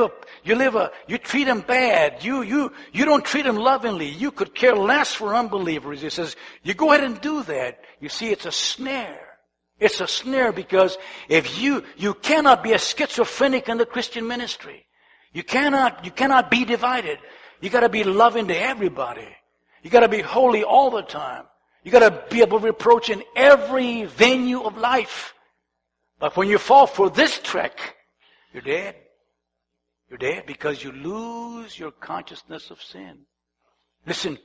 You treat them bad. You don't treat them lovingly. You could care less for unbelievers. He says, you go ahead and do that. You see, it's a snare. It's a snare because if you cannot be a schizophrenic in the Christian ministry. You cannot be divided. You gotta be loving to everybody. You gotta be holy all the time. You gotta be above reproach in every venue of life. But when you fall for this trick, you're dead. You're dead because you lose your consciousness of sin. Listen.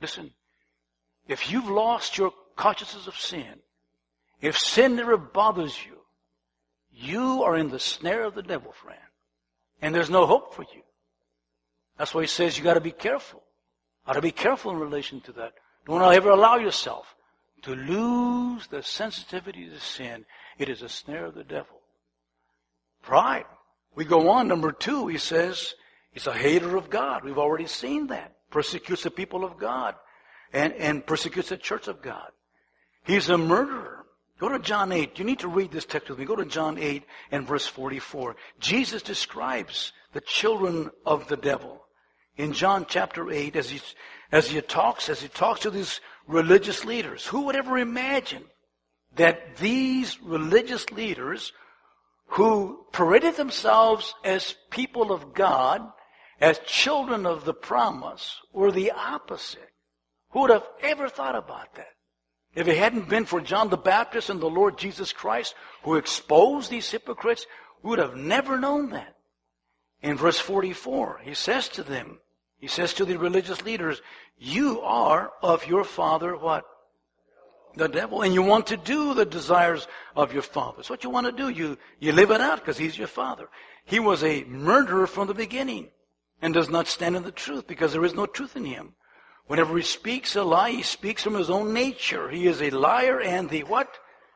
If you've lost your consciousness of sin, if sin never bothers you, you are in the snare of the devil, friend. And there's no hope for you. That's why he says you got to be careful. Got to be careful in relation to that. Don't ever allow yourself to lose the sensitivity to sin. It is a snare of the devil. Pride. We go on. Number 2, he says he's a hater of God. We've already seen that. Persecutes the people of God and persecutes the church of God. He's a murderer. Go to John 8. You need to read this text with me. Go to John 8 and verse 44. Jesus describes the children of the devil. In John chapter 8, as he talks to these religious leaders, who would ever imagine that these religious leaders who paraded themselves as people of God, as children of the promise, were the opposite? Who would have ever thought about that? If it hadn't been for John the Baptist and the Lord Jesus Christ, who exposed these hypocrites, we would have never known that. In verse 44, he says to them, he says to the religious leaders, you are of your father what? The devil. And you want to do the desires of your father. That's what you want to do. You live it out because he's your father. He was a murderer from the beginning and does not stand in the truth because there is no truth in him. Whenever he speaks a lie, he speaks from his own nature. He is a liar and the what?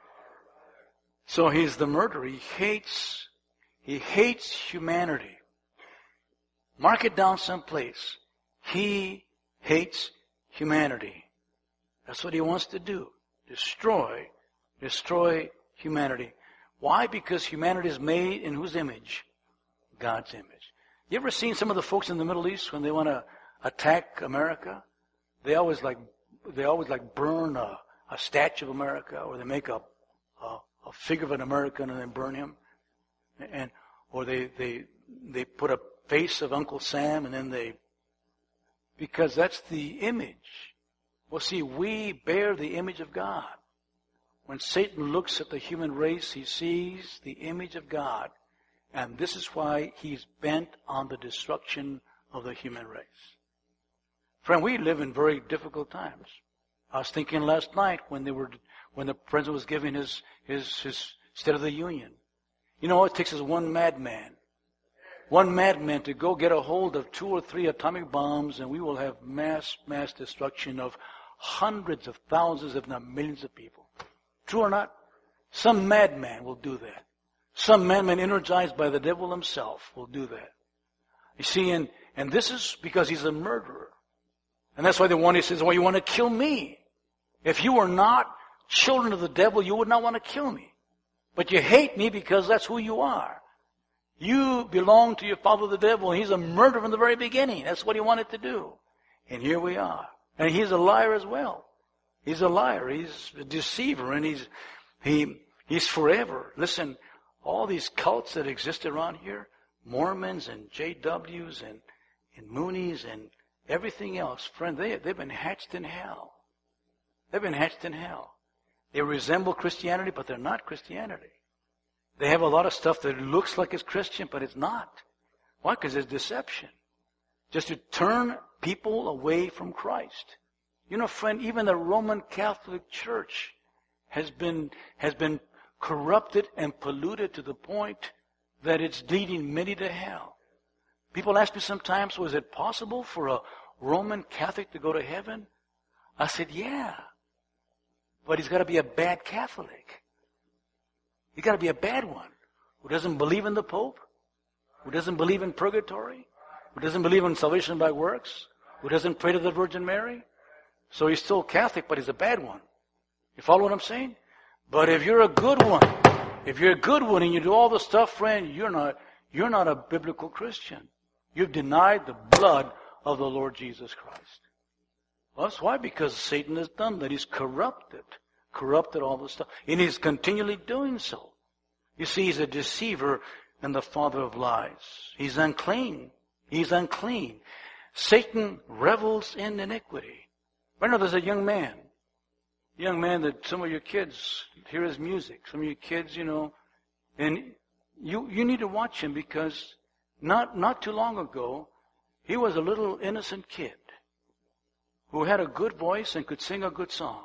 So he's the murderer. He hates humanity. Mark it down someplace. He hates humanity. That's what he wants to do. Destroy humanity. Why? Because humanity is made in whose image? God's image. You ever seen some of the folks in the Middle East when they want to attack America? They always burn a statue of America, or they make a figure of an American and then burn him, or they put a face of Uncle Sam and then because that's the image. Well, see, we bear the image of God. When Satan looks at the human race, he sees the image of God, and this is why he's bent on the destruction of the human race. Friend, we live in very difficult times. I was thinking last night when the president was giving his State of the Union. You know, it takes us one madman to go get a hold of 2 or 3 atomic bombs, and we will have mass destruction of hundreds of thousands, if not millions of people. True or not? Some madman will do that. Some madman energized by the devil himself will do that. You see, and this is because he's a murderer. And that's why he says, well, you want to kill me. If you were not children of the devil, you would not want to kill me. But you hate me because that's who you are. You belong to your father the devil, and he's a murderer from the very beginning. That's what he wanted to do. And here we are. And he's a liar as well. He's a liar. He's a deceiver, and he's forever. Listen, all these cults that exist around here, Mormons and JWs and Moonies and everything else, friend, they've been hatched in hell. They've been hatched in hell. They resemble Christianity, but they're not Christianity. They have a lot of stuff that looks like it's Christian, but it's not. Why? Because it's deception. Just to turn people away from Christ. You know, friend, even the Roman Catholic Church has been corrupted and polluted to the point that it's leading many to hell. People ask me sometimes, was it possible for a Roman Catholic to go to heaven? I said, yeah. But he's got to be a bad Catholic. He's got to be a bad one. Who doesn't believe in the Pope? Who doesn't believe in purgatory? Who doesn't believe in salvation by works? Who doesn't pray to the Virgin Mary? So he's still Catholic, but he's a bad one. You follow what I'm saying? But if you're a good one, and you do all the stuff, friend, you're not a biblical Christian. You've denied the blood of the Lord Jesus Christ. Well, that's why, because Satan has done that. He's corrupted all the stuff. And he's continually doing so. You see, he's a deceiver and the father of lies. He's unclean. He's unclean. Satan revels in iniquity. I know there's a young man that some of your kids hear his music. Some of your kids, and you need to watch him, because not too long ago, he was a little innocent kid who had a good voice and could sing a good song.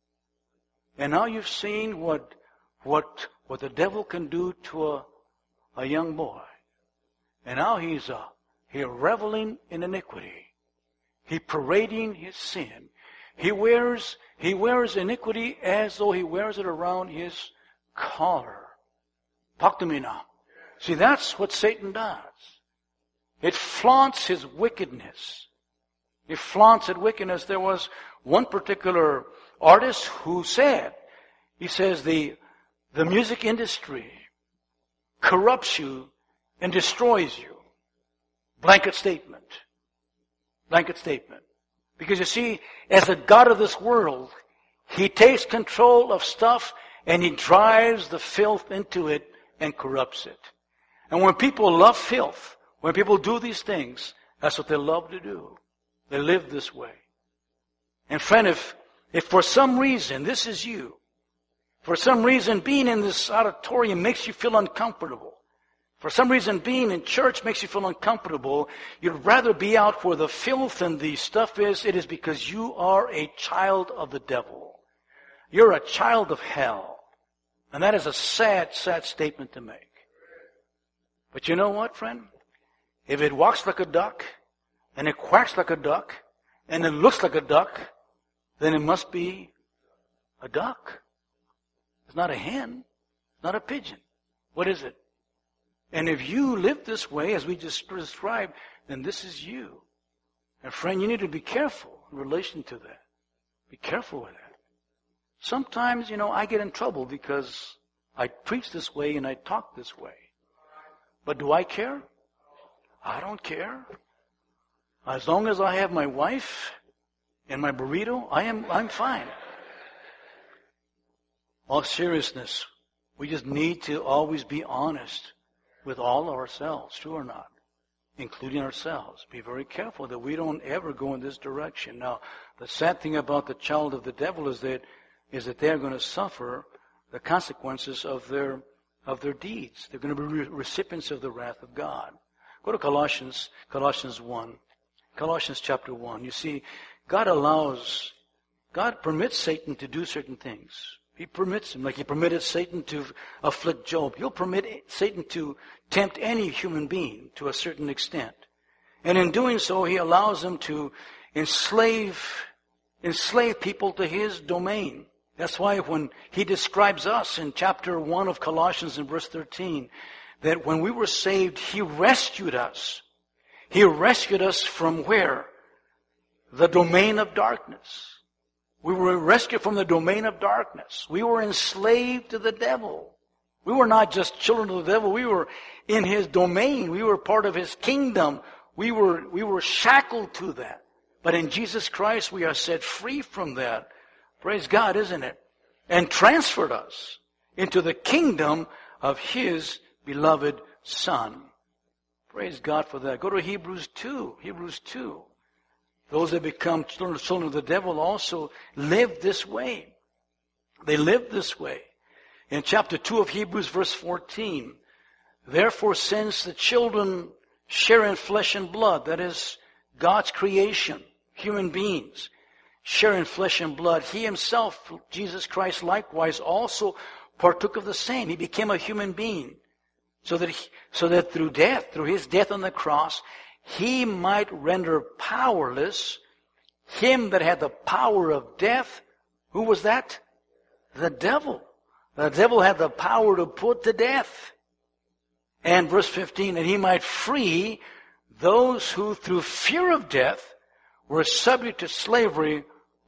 And now you've seen what the devil can do to a young boy. And now he's reveling in iniquity. He parading his sin. He wears iniquity as though he wears it around his collar. Talk to me now. See, that's what Satan does. It flaunts his wickedness. It flaunts its wickedness. There was one particular artist who says the music industry corrupts you and destroys you. Blanket statement. Blanket statement. Because you see, as the God of this world, he takes control of stuff and he drives the filth into it and corrupts it. And when people love filth, when people do these things, that's what they love to do. They live this way. And friend, if for some reason, this is you, for some reason being in this auditorium makes you feel uncomfortable, for some reason being in church makes you feel uncomfortable, you'd rather be out where the filth and the stuff is, it is because you are a child of the devil. You're a child of hell. And that is a sad, sad statement to make. But you know what, friend? If it walks like a duck, and it quacks like a duck, and it looks like a duck, then it must be a duck. It's not a hen. It's not a pigeon. What is it? And if you live this way, as we just described, then this is you. And friend, you need to be careful in relation to that. Be careful with that. Sometimes, I get in trouble because I preach this way and I talk this way. But do I care? I don't care. As long as I have my wife and my burrito, I'm fine. All seriousness, we just need to always be honest with all ourselves, true or not, including ourselves. Be very careful that we don't ever go in this direction. Now, the sad thing about the child of the devil is that they're going to suffer the consequences of their deeds. They're going to be recipients of the wrath of God. Go to Colossians 1. Colossians chapter 1. You see, God permits Satan to do certain things. He permits him, like he permitted Satan to afflict Job. He'll permit Satan to tempt any human being to a certain extent. And in doing so, he allows him to enslave people to his domain. That's why when he describes us in chapter 1 of Colossians in verse 13, that when we were saved, he rescued us. He rescued us from where? The domain of darkness. We were rescued from the domain of darkness. We were enslaved to the devil. We were not just children of the devil. We were in his domain. We were part of his kingdom. We were shackled to that. But in Jesus Christ, we are set free from that. Praise God, isn't it? And transferred us into the kingdom of his beloved Son. Praise God for that. Go to Hebrews 2. Hebrews 2. Those that become children of the devil also live this way. They live this way. In chapter 2 of Hebrews, verse 14, therefore, since the children share in flesh and blood, that is God's creation, human beings, share in flesh and blood, he himself, Jesus Christ, likewise also partook of the same. He became a human being so that through death, through his death on the cross, he might render powerless him that had the power of death. Who was that? The devil. The devil had the power to put to death. And verse 15, that he might free those who through fear of death were subject to slavery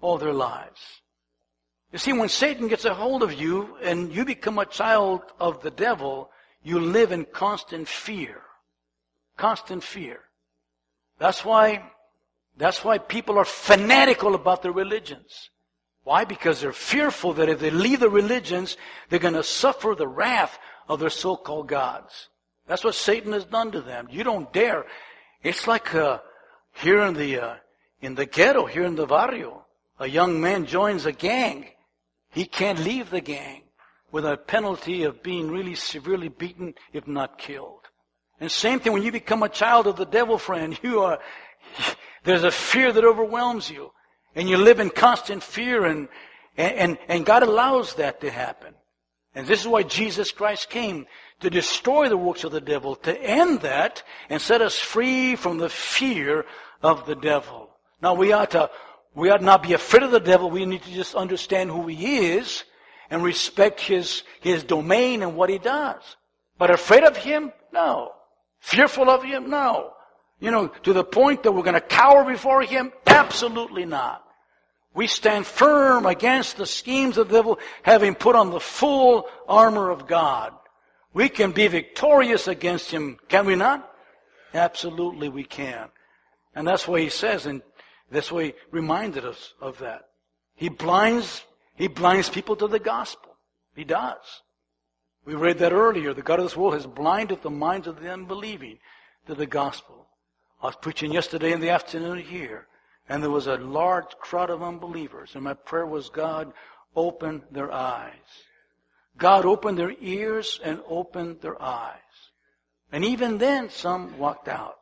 all their lives. You see, when Satan gets a hold of you and you become a child of the devil, you live in constant fear. Constant fear. That's why people are fanatical about their religions. Why? Because they're fearful that if they leave the religions, they're going to suffer the wrath of their so-called gods. That's what Satan has done to them. You don't dare. It's like here in the ghetto, here in the barrio, a young man joins a gang. He can't leave the gang with a penalty of being really severely beaten, if not killed. And same thing when you become a child of the devil, friend. There's a fear that overwhelms you. And you live in constant fear, and God allows that to happen. And this is why Jesus Christ came, to destroy the works of the devil, to end that, and set us free from the fear of the devil. Now we ought not be afraid of the devil. We need to just understand who he is, and respect his domain and what he does. But afraid of him? No. Fearful of him? No. To the point that we're going to cower before him? Absolutely not. We stand firm against the schemes of the devil, having put on the full armor of God. We can be victorious against him, can we not? Absolutely we can. And that's why he says, and that's why he reminded us of that. He blinds people to the gospel. He does. We read that earlier. The God of this world has blinded the minds of the unbelieving to the gospel. I was preaching yesterday in the afternoon here, and there was a large crowd of unbelievers, and my prayer was, God, open their eyes. God opened their ears and opened their eyes. And even then, some walked out.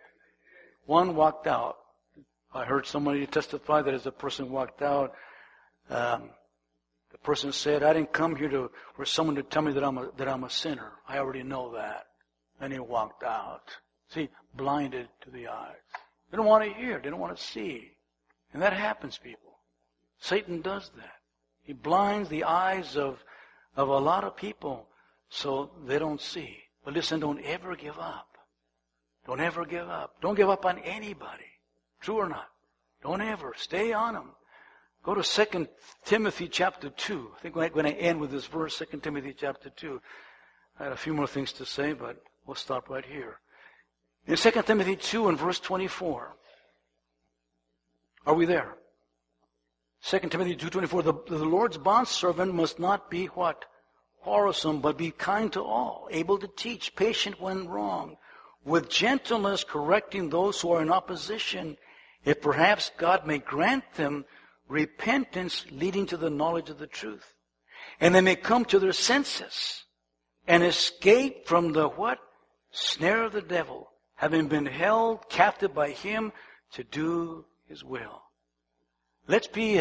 One walked out. I heard somebody testify that as the person walked out, the person said, I didn't come here for someone to tell me that I'm a sinner. I already know that. And he walked out. See, blinded to the eyes. They don't want to hear. They don't want to see. And that happens, people. Satan does that. He blinds the eyes of a lot of people so they don't see. But listen, don't ever give up. Don't ever give up. Don't give up on anybody. True or not. Don't ever. Stay on them. Go to 2 Timothy chapter 2. I think we're going to end with this verse, 2 Timothy chapter 2. I had a few more things to say, but we'll stop right here. In 2 Timothy 2 and verse 24. Are we there? 2 Timothy 2:24. The Lord's bondservant must not be what? Quarrelsome, but be kind to all, able to teach, patient when wrong, with gentleness correcting those who are in opposition, if perhaps God may grant them repentance leading to the knowledge of the truth. And they may come to their senses and escape from the what? Snare of the devil, having been held captive by him to do his will. Let's be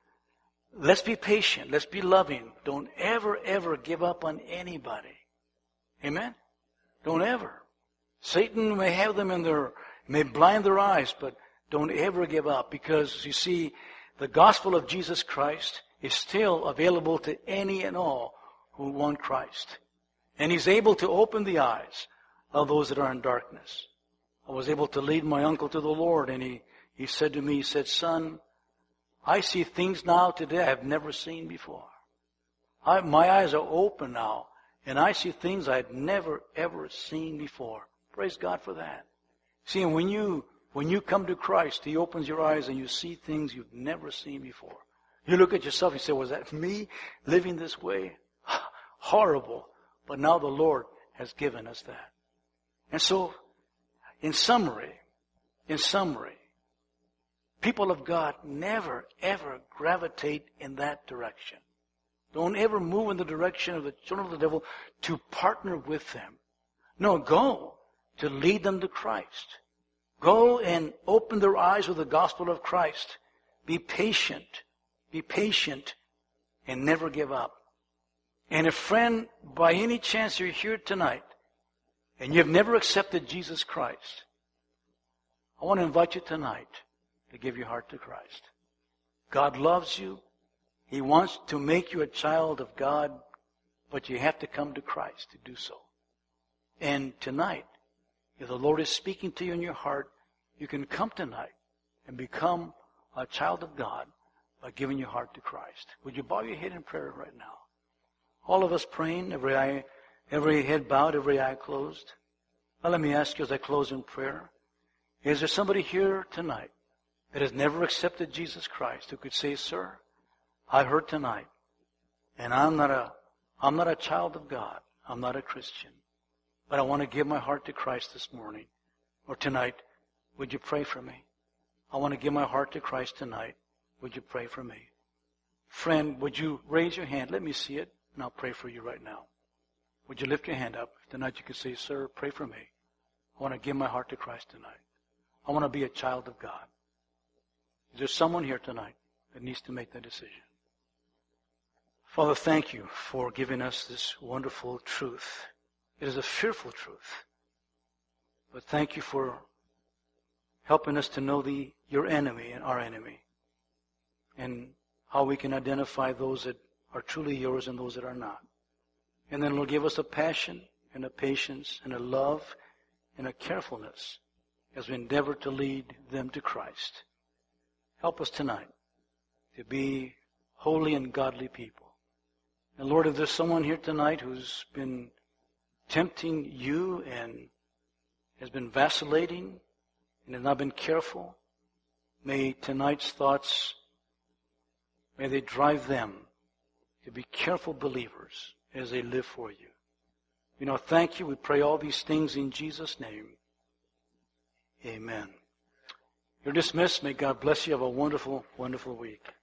patient. Let's be loving. Don't ever give up on anybody. Amen? Don't ever. Satan may have them may blind their eyes, but don't ever give up, because you see, the gospel of Jesus Christ is still available to any and all who want Christ. And he's able to open the eyes of those that are in darkness. I was able to lead my uncle to the Lord, and he said to me, son, I see things now today I've never seen before. My eyes are open now, and I see things I'd never, ever seen before. Praise God for that. See, and when you come to Christ, he opens your eyes and you see things you've never seen before. You look at yourself and say, was that me living this way? Horrible. But now the Lord has given us that. And so, in summary, people of God never, ever gravitate in that direction. Don't ever move in the direction of the children of the devil to partner with them. No, go to lead them to Christ. Go and open their eyes with the gospel of Christ. Be patient, and never give up. And if, friend, by any chance you're here tonight, and you've never accepted Jesus Christ, I want to invite you tonight to give your heart to Christ. God loves you. He wants to make you a child of God, but you have to come to Christ to do so. And tonight, if the Lord is speaking to you in your heart, you can come tonight and become a child of God by giving your heart to Christ. Would you bow your head in prayer right now? All of us praying, every head bowed, every eye closed. Now let me ask you as I close in prayer, is there somebody here tonight that has never accepted Jesus Christ who could say, sir, I heard tonight, and I'm not a child of God. I'm not a Christian. But I want to give my heart to Christ this morning or tonight. Would you pray for me? I want to give my heart to Christ tonight. Would you pray for me? Friend, would you raise your hand? Let me see it, and I'll pray for you right now. Would you lift your hand up? Tonight you can say, sir, pray for me. I want to give my heart to Christ tonight. I want to be a child of God. Is there someone here tonight that needs to make that decision? Father, thank you for giving us this wonderful truth. It is a fearful truth. But thank you for helping us to know your enemy and our enemy, and how we can identify those that are truly yours and those that are not. And then Lord, give us a passion and a patience and a love and a carefulness as we endeavor to lead them to Christ. Help us tonight to be holy and godly people. And Lord, if there's someone here tonight who's been tempting you and has been vacillating and has not been careful, may tonight's thoughts, may they drive them to be careful believers as they live for you. Thank you. We pray all these things in Jesus' name. Amen. You're dismissed. May God bless you. Have a wonderful, wonderful week.